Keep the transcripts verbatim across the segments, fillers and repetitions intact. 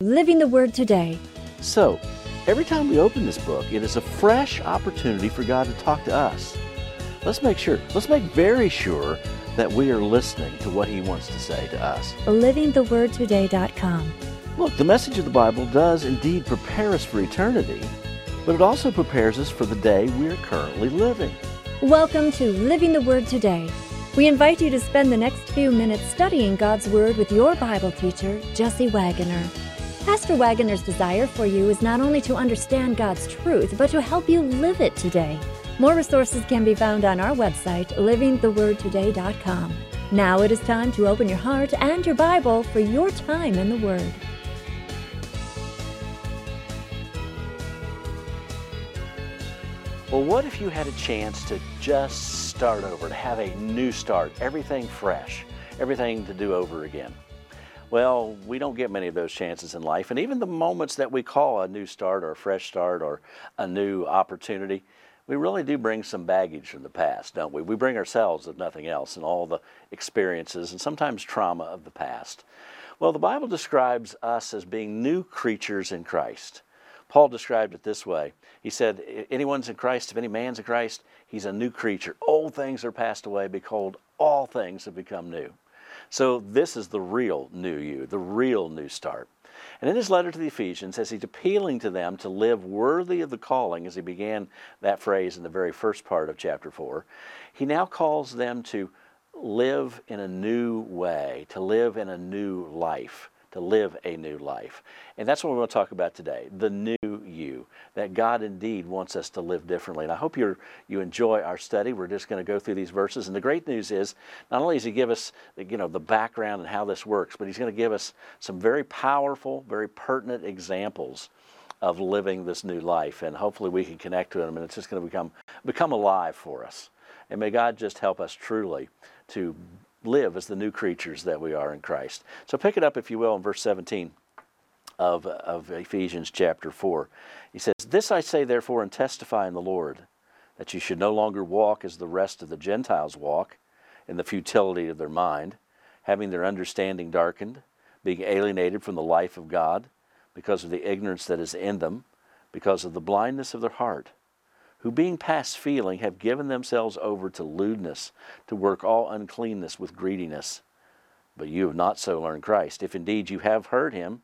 Living the Word Today. So, every time we open this book, it is a fresh opportunity for God to talk to us. Let's make sure, let's make very sure that we are listening to what He wants to say to us. living the word today dot com. Look, the message of the Bible does indeed prepare us for eternity, but it also prepares us for the day we are currently living. Welcome to Living the Word Today. We invite you to spend the next few minutes studying God's Word with your Bible teacher, Jesse Wagoner. Pastor Wagoner's desire for you is not only to understand God's truth, but to help you live it today. More resources can be found on our website, living the word today dot com. Now it is time to open your heart and your Bible for your time in the Word. Well, what if you had a chance to just start over, to have a new start, everything fresh, everything to do over again? Well, we don't get many of those chances in life, and even the moments that we call a new start or a fresh start or a new opportunity, we really do bring some baggage from the past, don't we? We bring ourselves, if nothing else, and all the experiences and sometimes trauma of the past. Well, the Bible describes us as being new creatures in Christ. Paul described it this way. He said, anyone's in Christ, if any man's in Christ, he's a new creature. Old things are passed away. Behold, all things have become new. So this is the real new you, the real new start. And in his letter to the Ephesians, as he's appealing to them to live worthy of the calling, as he began that phrase in the very first part of chapter four, he now calls them to live in a new way, to live in a new life. to live a new life. And that's what we're going to talk about today, the new you, that God indeed wants us to live differently. And I hope you you enjoy our study. We're just going to go through these verses. And the great news is, not only does he give us you know, the background and how this works, but he's going to give us some very powerful, very pertinent examples of living this new life. And hopefully we can connect to them, and it's just going to become, become alive for us. And may God just help us truly to live as the new creatures that we are in Christ. So pick it up, if you will, in verse seventeen of, of Ephesians chapter four. He says, "This I say therefore and testify in the Lord, that you should no longer walk as the rest of the Gentiles walk, in the futility of their mind, having their understanding darkened, being alienated from the life of God, because of the ignorance that is in them, because of the blindness of their heart, who being past feeling have given themselves over to lewdness, to work all uncleanness with greediness. But you have not so learned Christ, if indeed you have heard him,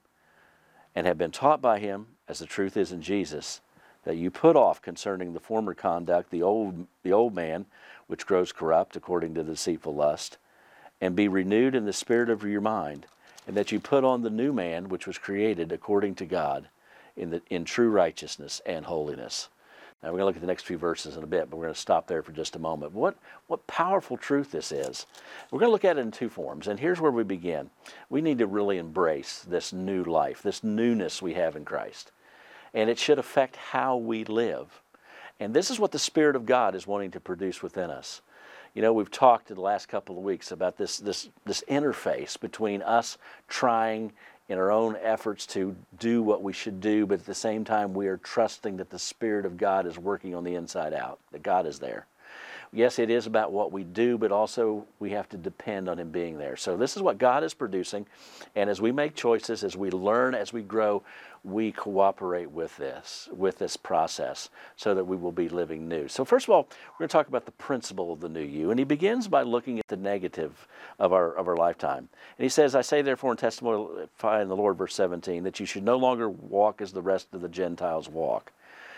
and have been taught by him, as the truth is in Jesus, that you put off concerning the former conduct the old, the old man, which grows corrupt according to the deceitful lust, and be renewed in the spirit of your mind, and that you put on the new man, which was created according to God, in, the, in true righteousness and holiness." Now we're going to look at the next few verses in a bit, but we're going to stop there for just a moment. What, what powerful truth this is. We're going to look at it in two forms, and here's where we begin. We need to really embrace this new life, this newness we have in Christ, and it should affect how we live. And this is what the Spirit of God is wanting to produce within us. You know, we've talked in the last couple of weeks about this, this, this interface between us trying in our own efforts to do what we should do, but at the same time we are trusting that the Spirit of God is working on the inside out, that God is there. Yes, it is about what we do, but also we have to depend on Him being there. So this is what God is producing, and as we make choices, as we learn, as we grow, we cooperate with this, with this process, so that we will be living new. So first of all, we're going to talk about the principle of the new you, and he begins by looking at the negative of our of our lifetime. And he says, "I say therefore and testify in the Lord," verse seventeen, "that you should no longer walk as the rest of the Gentiles walk."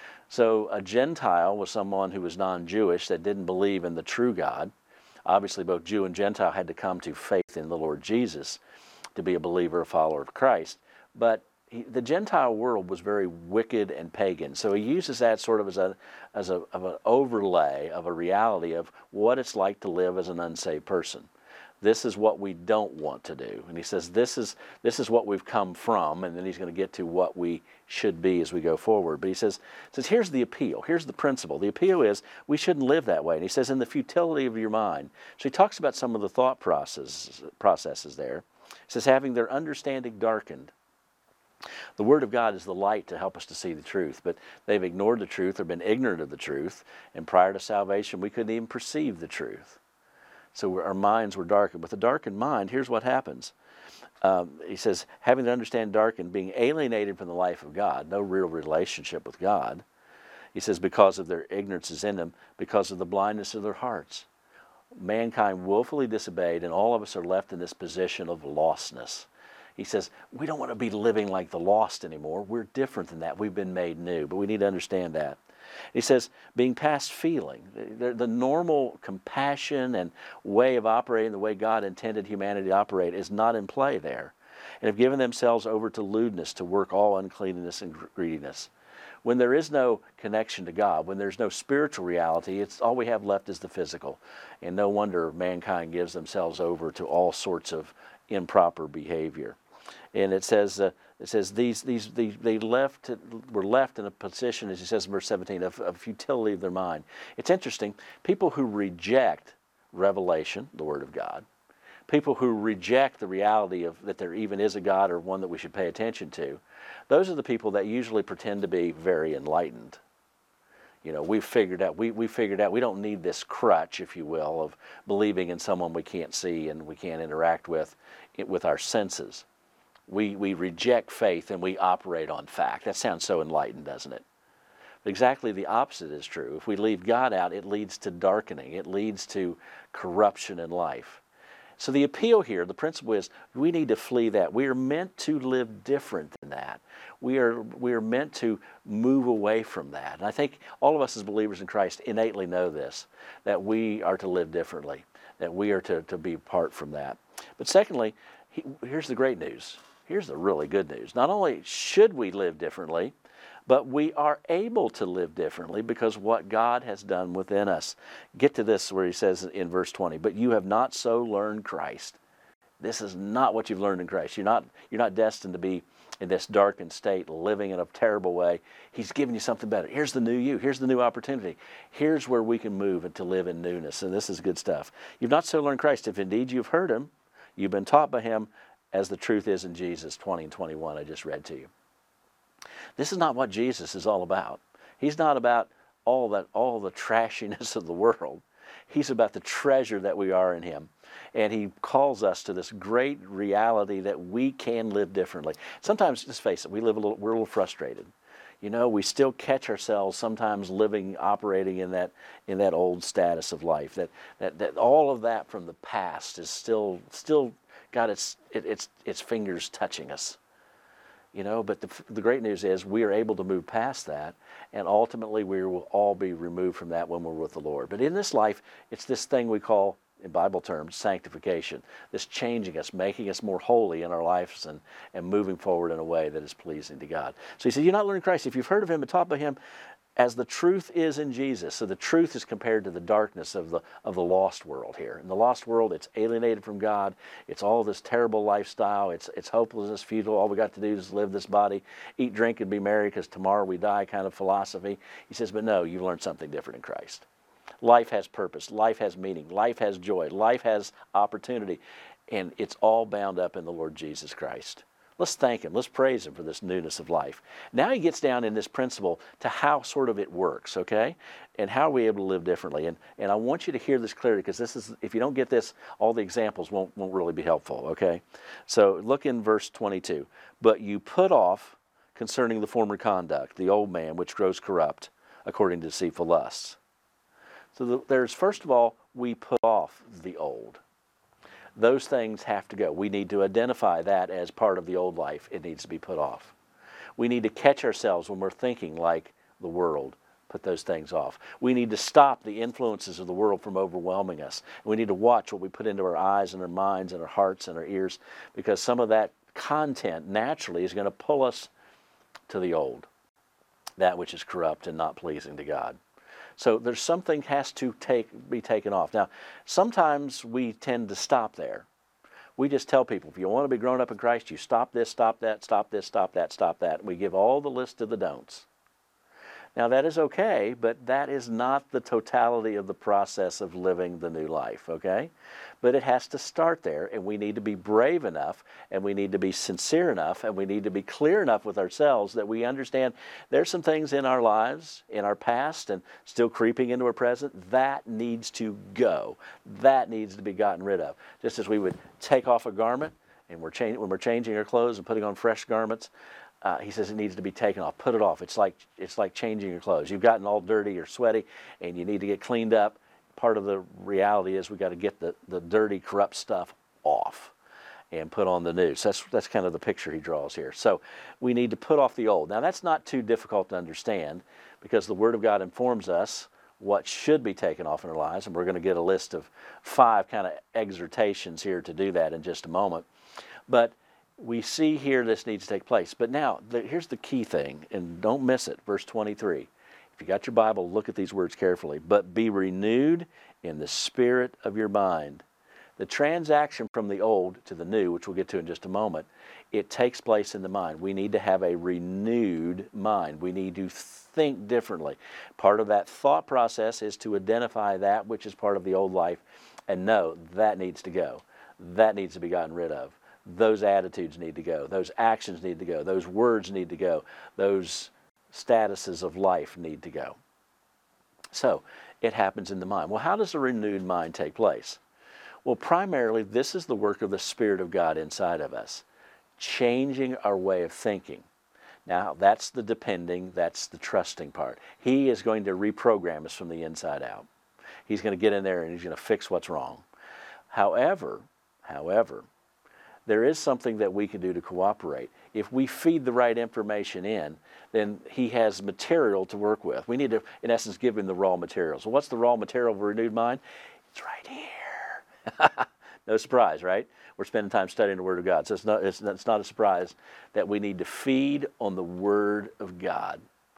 So a Gentile was someone who was non-Jewish, that didn't believe in the true God. Obviously, both Jew and Gentile had to come to faith in the Lord Jesus to be a believer, a follower of Christ. But he, the Gentile world was very wicked and pagan. So he uses that sort of as a as a of an overlay of a reality of what it's like to live as an unsaved person. This is what we don't want to do. And he says this is this is what we've come from, and then he's going to get to what we should be as we go forward. But he says, says here's the appeal, here's the principle. The appeal is we shouldn't live that way. And he says, in the futility of your mind. So he talks about some of the thought processes, processes there. He says, having their understanding darkened. The Word of God is the light to help us to see the truth, but they've ignored the truth or been ignorant of the truth, and prior to salvation we couldn't even perceive the truth. So our minds were darkened. With a darkened mind, here's what happens. Um, he says, having to understand darkened, being alienated from the life of God, no real relationship with God. He says, because of their ignorance is in them, because of the blindness of their hearts. Mankind willfully disobeyed, and all of us are left in this position of lostness. He says, we don't want to be living like the lost anymore. We're different than that. We've been made new, but we need to understand that. He says, being past feeling, the, the normal compassion and way of operating, the way God intended humanity to operate, is not in play there. And have given themselves over to lewdness, to work all uncleanness and greediness. When there is no connection to God, when there's no spiritual reality, it's all we have left is the physical. And no wonder mankind gives themselves over to all sorts of improper behavior. And it says, uh, it says these, these, these, they left, were left in a position, as he says in verse seventeen, of, of futility of their mind. It's interesting. People who reject revelation, the Word of God, people who reject the reality of that there even is a God or one that we should pay attention to, those are the people that usually pretend to be very enlightened. You know, we've figured out, we, we figured out we don't need this crutch, if you will, of believing in someone we can't see and we can't interact with, with our senses. We, we reject faith and we operate on fact. That sounds so enlightened, doesn't it? But exactly the opposite is true. If we leave God out, it leads to darkening. It leads to corruption in life. So the appeal here, the principle is, we need to flee that. We are meant to live different than that. We are, we are meant to move away from that. And I think all of us as believers in Christ innately know this, that we are to live differently, that we are to, to be apart from that. But secondly, he, here's the great news. Here's the really good news. Not only should we live differently, but we are able to live differently because what God has done within us. Get to this where he says in verse twenty, but you have not so learned Christ. This is not what you've learned in Christ. You're not, you're not destined to be in this darkened state, living in a terrible way. He's given you something better. Here's the new you. Here's the new opportunity. Here's where we can move and to live in newness. And this is good stuff. You've not so learned Christ. If indeed you've heard him, you've been taught by him, as the truth is in Jesus, twenty and twenty-one I just read to you. This is not what Jesus is all about. He's not about all that, all the trashiness of the world. He's about the treasure that we are in him. And he calls us to this great reality that we can live differently. Sometimes, just face it, we live a little, we're a little frustrated. You know, we still catch ourselves sometimes living, operating in that in that old status of life. That that, that all of that from the past is still still got its it, its its fingers touching us. You know, but the, the great news is we are able to move past that, and ultimately we will all be removed from that when we're with the Lord. But in this life, it's this thing we call, in Bible terms, sanctification. This changing us, making us more holy in our lives and, and moving forward in a way that is pleasing to God. So he said, you're not learning Christ. If you've heard of him and taught by him, as the truth is in Jesus. So the truth is compared to the darkness of the of the lost world here. In the lost world, it's alienated from God. It's all this terrible lifestyle. It's it's hopelessness, futile. All we got to do is live this body, eat, drink, and be merry because tomorrow we die kind of philosophy. He says, but no, you've learned something different in Christ. Life has purpose. Life has meaning. Life has joy. Life has opportunity. And it's all bound up in the Lord Jesus Christ. Let's thank him. Let's praise him for this newness of life. Now he gets down in this principle to how sort of it works, okay? And how are we able to live differently? And and I want you to hear this clearly because this is, if you don't get this, all the examples won't, won't really be helpful, okay? So look in verse twenty-two. But you put off concerning the former conduct, the old man which grows corrupt according to deceitful lusts. So the, there's, first of all, we put off the old. Those things have to go. We need to identify that as part of the old life. It needs to be put off. We need to catch ourselves when we're thinking like the world. Put those things off. We need to stop the influences of the world from overwhelming us. We need to watch what we put into our eyes and our minds and our hearts and our ears, because some of that content naturally is going to pull us to the old, that which is corrupt and not pleasing to God. So there's something has to take be taken off. Now, sometimes we tend to stop there. We just tell people, if you want to be grown up in Christ, you stop this, stop that, stop this, stop that, stop that. We give all the list of the don'ts. Now that is okay, but that is not the totality of the process of living the new life, okay? But it has to start there, and we need to be brave enough, and we need to be sincere enough, and we need to be clear enough with ourselves that we understand there's some things in our lives, in our past, and still creeping into our present, that needs to go. That needs to be gotten rid of. Just as we would take off a garment, and we're changing, when we're changing our clothes and putting on fresh garments, Uh, he says it needs to be taken off. Put it off. It's like it's like changing your clothes. You've gotten all dirty or sweaty, and you need to get cleaned up. Part of the reality is we got to get the, the dirty, corrupt stuff off and put on the new. So that's that's kind of the picture he draws here. So we need to put off the old. Now that's not too difficult to understand because the Word of God informs us what should be taken off in our lives, and we're going to get a list of five kind of exhortations here to do that in just a moment. But we see here this needs to take place. But now, the, here's the key thing, and don't miss it, verse twenty-three. If you got your Bible, look at these words carefully. But be renewed in the spirit of your mind. The transaction from the old to the new, which we'll get to in just a moment, it takes place in the mind. We need to have a renewed mind. We need to think differently. Part of that thought process is to identify that which is part of the old life and know that needs to go. That needs to be gotten rid of. Those attitudes need to go. Those actions need to go. Those words need to go. Those statuses of life need to go. So it happens in the mind. Well, how does a renewed mind take place? Well, primarily, this is the work of the Spirit of God inside of us, changing our way of thinking. Now, that's the depending, that's the trusting part. He is going to reprogram us from the inside out. He's going to get in there and he's going to fix what's wrong. However, however, there is something that we can do to cooperate. If we feed the right information in, then he has material to work with. We need to, in essence, give him the raw materials. So what's the raw material of a renewed mind? It's right here. No surprise, right? We're spending time studying the Word of God. So it's not, it's, it's not a surprise that we need to feed on the Word of God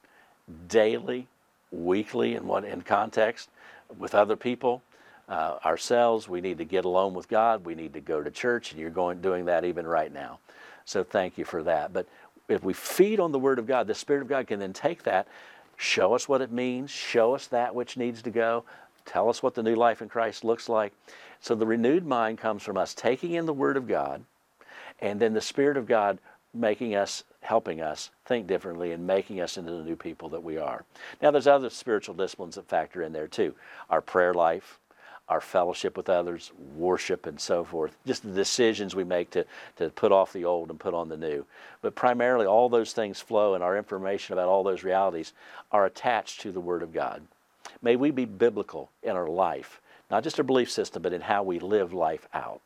daily, weekly, in what in context, with other people. Uh, ourselves, we need to get alone with God. We need to go to church, and you're going doing that even right now. So thank you for that. But if we feed on the Word of God, the Spirit of God can then take that, show us what it means, show us that which needs to go, tell us what the new life in Christ looks like. So the renewed mind comes from us taking in the Word of God, and then the Spirit of God making us, helping us think differently and making us into the new people that we are. Now there's other spiritual disciplines that factor in there too. Our prayer life, our fellowship with others, worship, and so forth. Just the decisions we make to, to put off the old and put on the new. But primarily all those things flow, and our information about all those realities are attached to the Word of God. May we be biblical in our life, not just our belief system, but in how we live life out.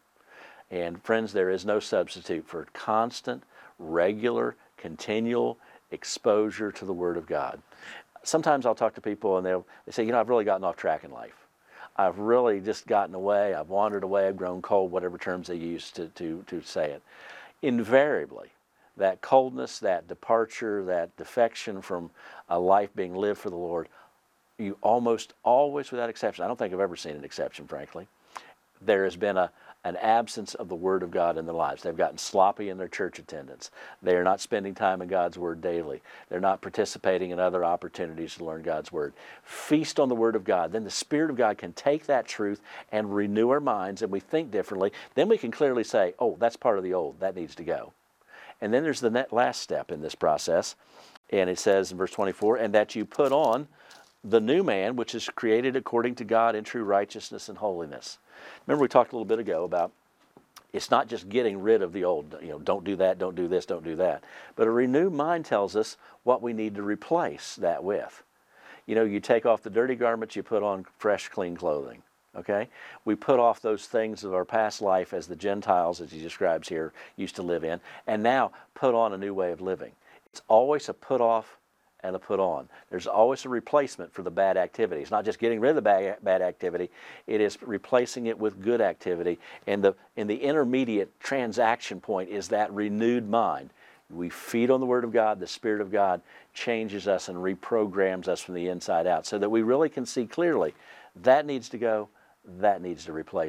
And friends, there is no substitute for constant, regular, continual exposure to the Word of God. Sometimes I'll talk to people and they'll they say, you know, I've really gotten off track in life. I've really just gotten away, I've wandered away, I've grown cold, whatever terms they use to, to, to say it. Invariably, that coldness, that departure, that defection from a life being lived for the Lord, you almost always, without exception, I don't think I've ever seen an exception, frankly, there has been a, an absence of the Word of God in their lives. They've gotten sloppy in their church attendance. They are not spending time in God's Word daily. They're not participating in other opportunities to learn God's Word. Feast on the Word of God. Then the Spirit of God can take that truth and renew our minds, and we think differently. Then we can clearly say, oh, that's part of the old. That needs to go. And then there's the net last step in this process. And it says in verse twenty-four, and that you put on the new man, which is created according to God in true righteousness and holiness. Remember we talked a little bit ago about it's not just getting rid of the old, you know, don't do that, don't do this, don't do that. But a renewed mind tells us what we need to replace that with. You know, you take off the dirty garments, you put on fresh, clean clothing. Okay? We put off those things of our past life as the Gentiles, as he describes here, used to live in, and now put on a new way of living. It's always a put off and a put on. There's always a replacement for the bad activity. It's not just getting rid of the bad, bad activity, it is replacing it with good activity. And the, in the intermediate transaction point is that renewed mind. We feed on the Word of God, the Spirit of God changes us and reprograms us from the inside out so that we really can see clearly that needs to go, that needs to replace it.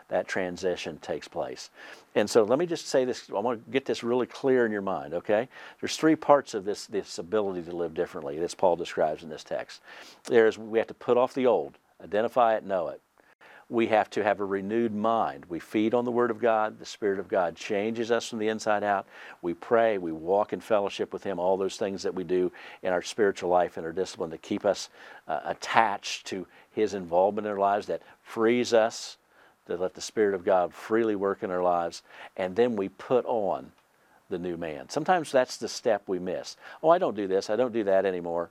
that transition takes place. And so let me just say this, I want to get this really clear in your mind, okay? There's three parts of this, this ability to live differently that Paul describes in this text. There's, we have to put off the old, identify it, know it. We have to have a renewed mind. We feed on the Word of God. The Spirit of God changes us from the inside out. We pray. We walk in fellowship with Him. All those things that we do in our spiritual life and our discipline to keep us uh, attached to His involvement in our lives, that frees us to let the Spirit of God freely work in our lives. And then we put on the new man. Sometimes that's the step we miss. Oh, I don't do this. I don't do that anymore.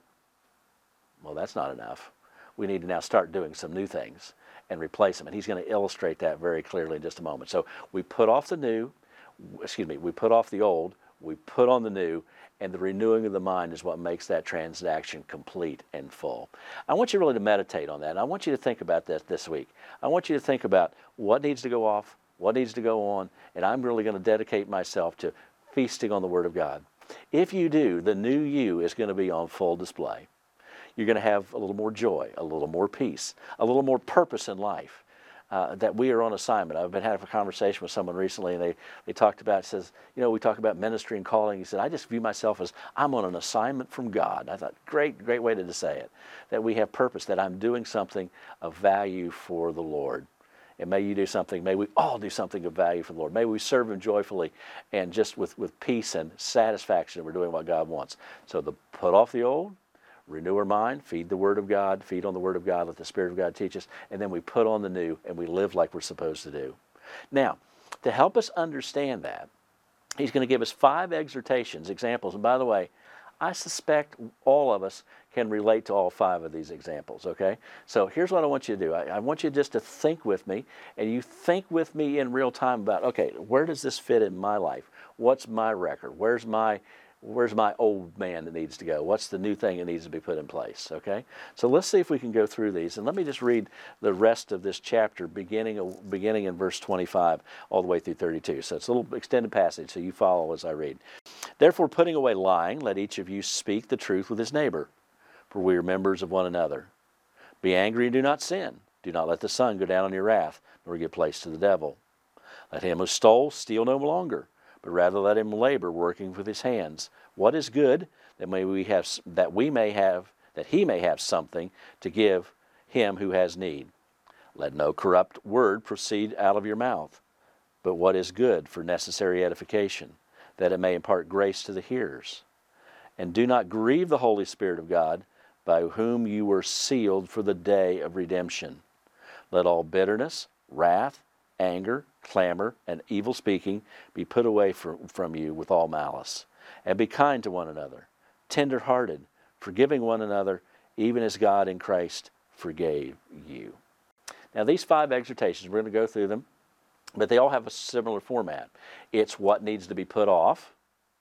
Well, that's not enough. We need to now start doing some new things and replace them. And he's going to illustrate that very clearly in just a moment. So we put off the new, excuse me, we put off the old, we put on the new, and the renewing of the mind is what makes that transaction complete and full. I want you really to meditate on that. And I want you to think about that this week. I want you to think about what needs to go off, what needs to go on, and I'm really going to dedicate myself to feasting on the Word of God. If you do, the new you is going to be on full display. You're going to have a little more joy, a little more peace, a little more purpose in life, uh, that we are on assignment. I've been having a conversation with someone recently, and they, they talked about, says, you know, we talk about ministry and calling. He said, I just view myself as I'm on an assignment from God. I thought, great, great way to say it, that we have purpose, that I'm doing something of value for the Lord. And may you do something, may we all do something of value for the Lord. May we serve Him joyfully and just with, with peace and satisfaction. We're doing what God wants. So the put off the old, renew our mind, feed the Word of God, feed on the Word of God, let the Spirit of God teach us, and then we put on the new and we live like we're supposed to do. Now, to help us understand that, he's going to give us five exhortations, examples. And by the way, I suspect all of us can relate to all five of these examples, okay? So here's what I want you to do. I, I want you just to think with me, and you think with me in real time about, okay, where does this fit in my life? What's my record? Where's my Where's my old man that needs to go? What's the new thing that needs to be put in place? Okay? So let's see if we can go through these. And let me just read the rest of this chapter, beginning, beginning in verse twenty-five all the way through thirty-two. So it's a little extended passage, so you follow as I read. Therefore, putting away lying, let each of you speak the truth with his neighbor, for we are members of one another. Be angry and do not sin. Do not let the sun go down on your wrath, nor give place to the devil. Let him who stole steal no longer, but rather let him labor, working with his hands. What is good, that may we have, that we may have, that he may have something to give him who has need. Let no corrupt word proceed out of your mouth, but what is good for necessary edification, that it may impart grace to the hearers. And do not grieve the Holy Spirit of God, by whom you were sealed for the day of redemption. Let all bitterness, wrath, anger, clamor, and evil speaking be put away from, from you with all malice. And be kind to one another, tender-hearted, forgiving one another, even as God in Christ forgave you. Now these five exhortations, we're going to go through them, but they all have a similar format. It's what needs to be put off,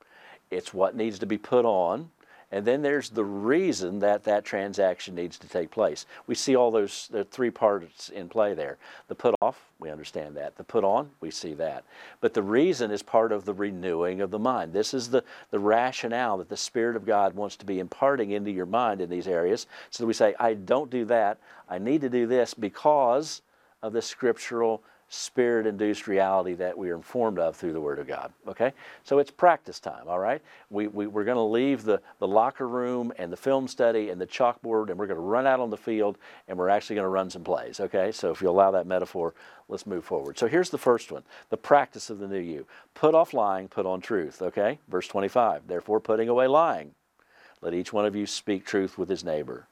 it's what needs to be put on, and then there's the reason that that transaction needs to take place. We see all those the three parts in play there. The put off, we understand that. The put on, we see that. But the reason is part of the renewing of the mind. This is the, the rationale that the Spirit of God wants to be imparting into your mind in these areas. So we say, I don't do that. I need to do this because of the scriptural Spirit-induced reality that we are informed of through the Word of God, okay? So it's practice time, all right? We, we, we're going to leave the, the locker room and the film study and the chalkboard, and we're going to run out on the field, and we're actually going to run some plays, okay? So if you allow that metaphor, let's move forward. So here's the first one, the practice of the new you. Put off lying, put on truth, okay? Verse twenty-five, therefore putting away lying, let each one of you speak truth with his neighbor.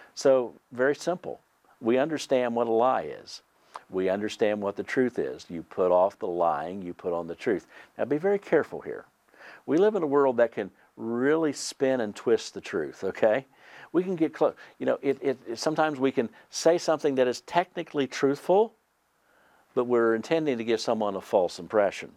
So very simple. We understand what a lie is. We understand what the truth is. You put off the lying, you put on the truth. Now be very careful here. We live in a world that can really spin and twist the truth, okay? We can get close. You know, it, it, it, sometimes we can say something that is technically truthful, but we're intending to give someone a false impression.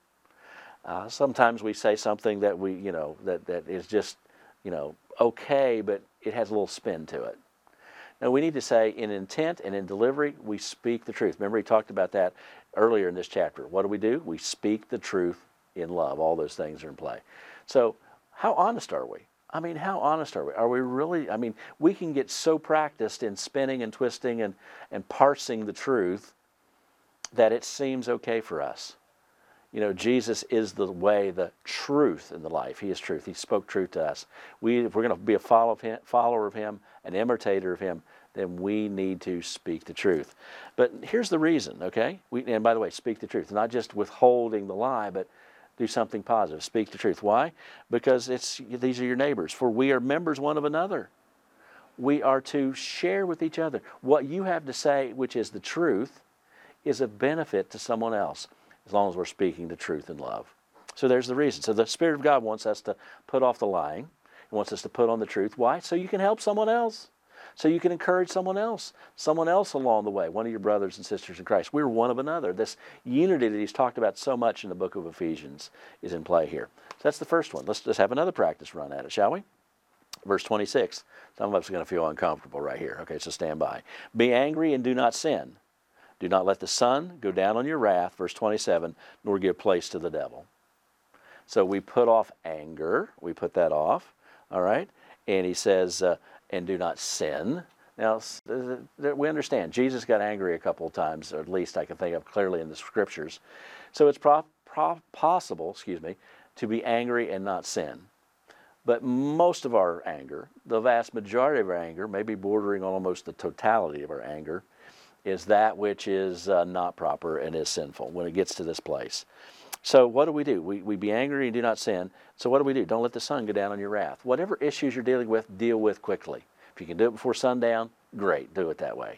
Uh, sometimes we say something that we, you know, that, that is just, you know, okay, but it has a little spin to it. Now, we need to say in intent and in delivery, we speak the truth. Remember, he talked about that earlier in this chapter. What do we do? We speak the truth in love. All those things are in play. So how honest are we? I mean, how honest are we? Are we really, I mean, we can get so practiced in spinning and twisting and, and parsing the truth that it seems okay for us. You know, Jesus is the way, the truth, and the life. He is truth. He spoke truth to us. We, if we're going to be a follow of him, follower of him, an imitator of him, then we need to speak the truth. But here's the reason, okay? We, and by the way, speak the truth. Not just withholding the lie, but do something positive. Speak the truth. Why? Because it's these are your neighbors. For we are members one of another. We are to share with each other. What you have to say, which is the truth, is a benefit to someone else, as long as we're speaking the truth in love. So there's the reason. So the Spirit of God wants us to put off the lying. He wants us to put on the truth. Why? So you can help someone else. So you can encourage someone else, someone else along the way, one of your brothers and sisters in Christ. We're one of another. This unity that he's talked about so much in the book of Ephesians is in play here. So that's the first one. Let's just have another practice run at it, shall we? Verse twenty-six. Some of us are going to feel uncomfortable right here. Okay, so stand by. Be angry and do not sin. Do not let the sun go down on your wrath, verse twenty-seven, nor give place to the devil. So we put off anger. We put that off, all right? And he says, uh, and do not sin. Now, we understand Jesus got angry a couple of times, or at least I can think of clearly in the Scriptures. So it's pro- pro- possible, excuse me, to be angry and not sin. But most of our anger, the vast majority of our anger, maybe bordering on almost the totality of our anger, is that which is uh, not proper and is sinful when it gets to this place. So what do we do? We, we be angry and do not sin. So what do we do? Don't let the sun go down on your wrath. Whatever issues you're dealing with, deal with quickly. If you can do it before sundown, great, do it that way.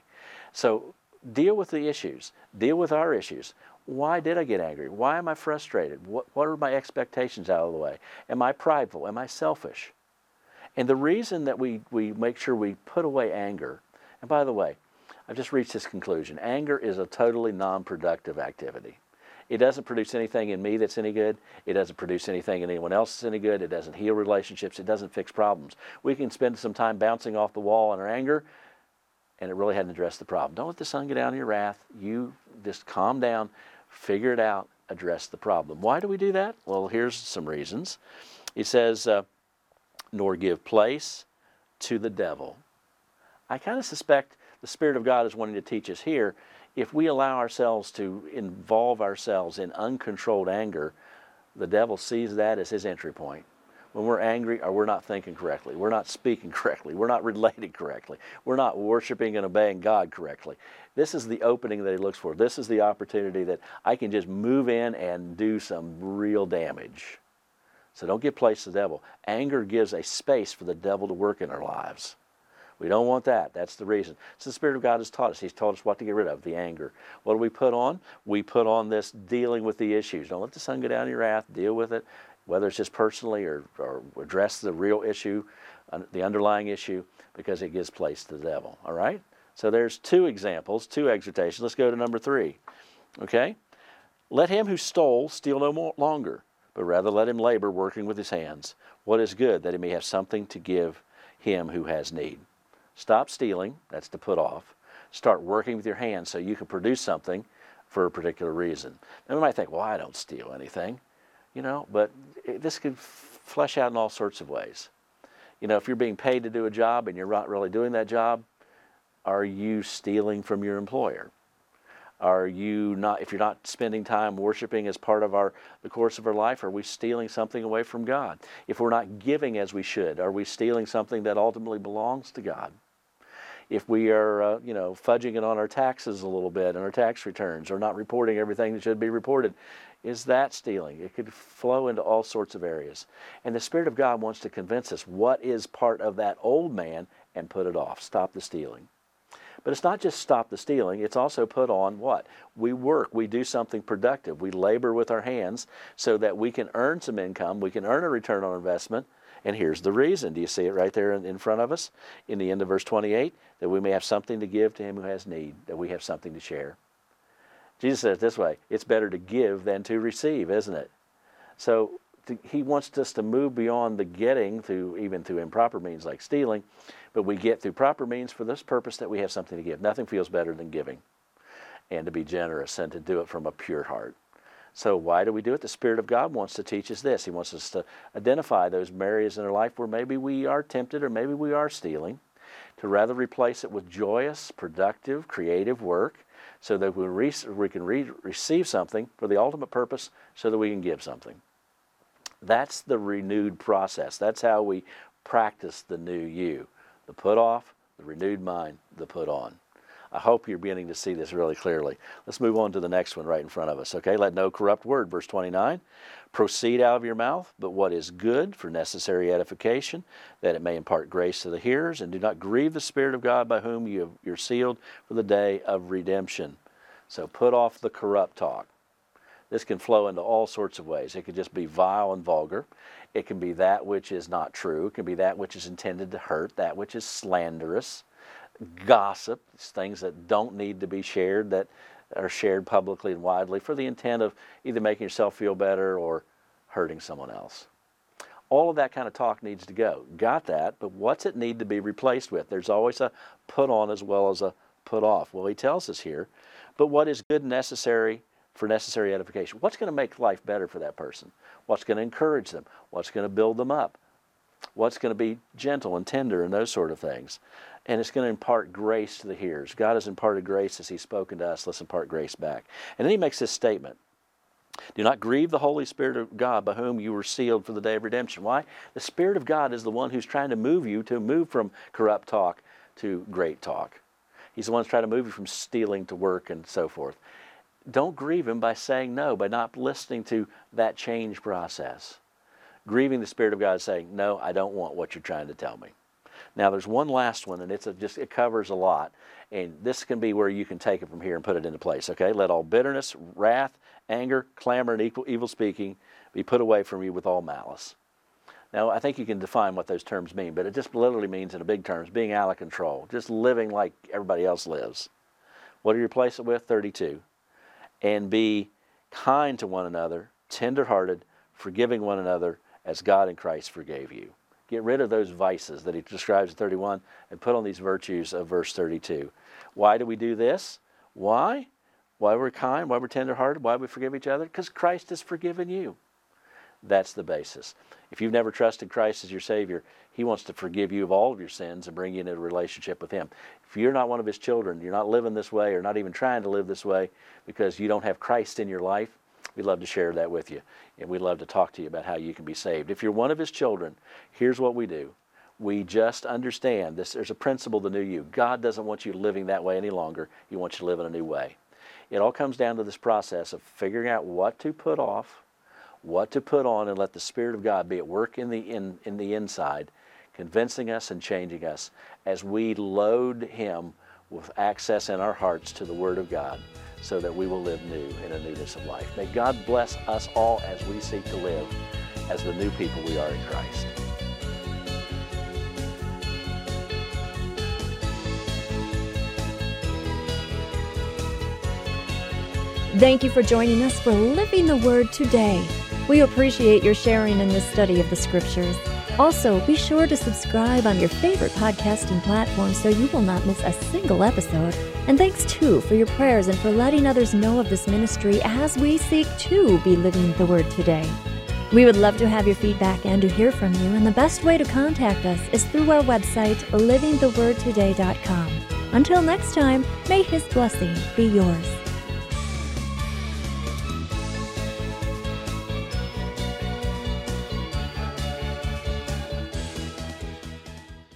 So deal with the issues. Deal with our issues. Why did I get angry? Why am I frustrated? What, what are my expectations out of the way? Am I prideful? Am I selfish? And the reason that we, we make sure we put away anger, and by the way, I've just reached this conclusion. Anger is a totally non-productive activity. It doesn't produce anything in me that's any good. It doesn't produce anything in anyone else that's any good. It doesn't heal relationships. It doesn't fix problems. We can spend some time bouncing off the wall in our anger, and it really hadn't addressed the problem. Don't let the sun get down on your wrath. You just calm down, figure it out, address the problem. Why do we do that? Well, here's some reasons. He says, uh, nor give place to the devil. I kind of suspect the Spirit of God is wanting to teach us here, if we allow ourselves to involve ourselves in uncontrolled anger, the devil sees that as his entry point. When we're angry, or we're not thinking correctly, we're not speaking correctly, we're not relating correctly, we're not worshiping and obeying God correctly. This is the opening that he looks for. This is the opportunity that I can just move in and do some real damage. So don't give place to the devil. Anger gives a space for the devil to work in our lives. We don't want that. That's the reason. So the Spirit of God has taught us. He's taught us what to get rid of, the anger. What do we put on? We put on this dealing with the issues. Don't let the sun go down your wrath. Deal with it, whether it's just personally or, or address the real issue, uh, the underlying issue, because it gives place to the devil. All right? So there's two examples, two exhortations. Let's go to number three. Okay? Let him who stole steal no more longer, but rather let him labor, working with his hands, what is good, that he may have something to give him who has need. Stop stealing, that's to put off. Start working with your hands so you can produce something for a particular reason. Now we might think, well, I don't steal anything, you know, but it, this could f- flesh out in all sorts of ways. You know, if you're being paid to do a job and you're not really doing that job, are you stealing from your employer? Are you not, if you're not spending time worshiping as part of our the course of our life, are we stealing something away from God? If we're not giving as we should, are we stealing something that ultimately belongs to God? If we are, uh, you know, fudging it on our taxes a little bit and our tax returns, or not reporting everything that should be reported, is that stealing? It could flow into all sorts of areas. And the Spirit of God wants to convince us what is part of that old man and put it off. Stop the stealing. But it's not just stop the stealing, it's also put on what? We work, we do something productive. We labor with our hands so that we can earn some income, we can earn a return on investment. And here's the reason. Do you see it right there in, in front of us? In the end of verse twenty-eight, that we may have something to give to him who has need, that we have something to share. Jesus said it this way, it's better to give than to receive, isn't it? So to, he wants us to move beyond the getting through even through improper means like stealing, but we get through proper means for this purpose that we have something to give. Nothing feels better than giving, and to be generous and to do it from a pure heart. So why do we do it? The Spirit of God wants to teach us this. He wants us to identify those areas in our life where maybe we are tempted or maybe we are stealing, to rather replace it with joyous, productive, creative work so that we, re- we can re- receive something for the ultimate purpose so that we can give something. That's the renewed process. That's how we practice the new you. The put off, the renewed mind, the put on. I hope you're beginning to see this really clearly. Let's move on to the next one right in front of us. Okay, let no corrupt word, verse twenty-nine, proceed out of your mouth, but what is good for necessary edification, that it may impart grace to the hearers, and do not grieve the Spirit of God by whom you have, you're sealed for the day of redemption. So put off the corrupt talk. This can flow into all sorts of ways. It could just be vile and vulgar. It can be that which is not true. It can be that which is intended to hurt, that which is slanderous. Gossip, things that don't need to be shared, that are shared publicly and widely for the intent of either making yourself feel better or hurting someone else. All of that kind of talk needs to go. Got that, but what's it need to be replaced with? There's always a put on as well as a put off. Well, he tells us here, but what is good and necessary for necessary edification? What's going to make life better for that person? What's going to encourage them? What's going to build them up? What's going to be gentle and tender and those sort of things? And it's going to impart grace to the hearers. God has imparted grace as He's spoken to us. Let's impart grace back. And then He makes this statement. Do not grieve the Holy Spirit of God by whom you were sealed for the day of redemption. Why? The Spirit of God is the one who's trying to move you to move from corrupt talk to great talk. He's the one who's trying to move you from stealing to work and so forth. Don't grieve Him by saying no, by not listening to that change process. Grieving the Spirit of God is saying, no, I don't want what you're trying to tell me. Now, there's one last one, and it's a, just it covers a lot. And this can be where you can take it from here and put it into place, okay? Let all bitterness, wrath, anger, clamor, and evil, evil speaking be put away from you with all malice. Now, I think you can define what those terms mean, but it just literally means, in a big terms, being out of control, just living like everybody else lives. What do you replace it with? thirty-two. And be kind to one another, tender-hearted, forgiving one another, as God in Christ forgave you. Get rid of those vices that he describes in thirty-one and put on these virtues of verse thirty-two. Why do we do this? Why? Why we're kind? Why we're tender-hearted? Why we forgive each other? Because Christ has forgiven you. That's the basis. If you've never trusted Christ as your Savior, He wants to forgive you of all of your sins and bring you into a relationship with Him. If you're not one of His children, you're not living this way or not even trying to live this way because you don't have Christ in your life, we'd love to share that with you. And we'd love to talk to you about how you can be saved. If you're one of His children, here's what we do. We just understand this. There's a principle, the new you. God doesn't want you living that way any longer. He wants you to live in a new way. It all comes down to this process of figuring out what to put off, what to put on, and let the Spirit of God be at work in the in, in the inside, convincing us and changing us as we load Him with access in our hearts to the Word of God so that we will live new in a newness of life. May God bless us all as we seek to live as the new people we are in Christ. Thank you for joining us for Living the Word today. We appreciate your sharing in this study of the Scriptures. Also, be sure to subscribe on your favorite podcasting platform so you will not miss a single episode. And thanks, too, for your prayers and for letting others know of this ministry as we seek to be living the Word today. We would love to have your feedback and to hear from you, and the best way to contact us is through our website, living the word today dot com. Until next time, may His blessing be yours.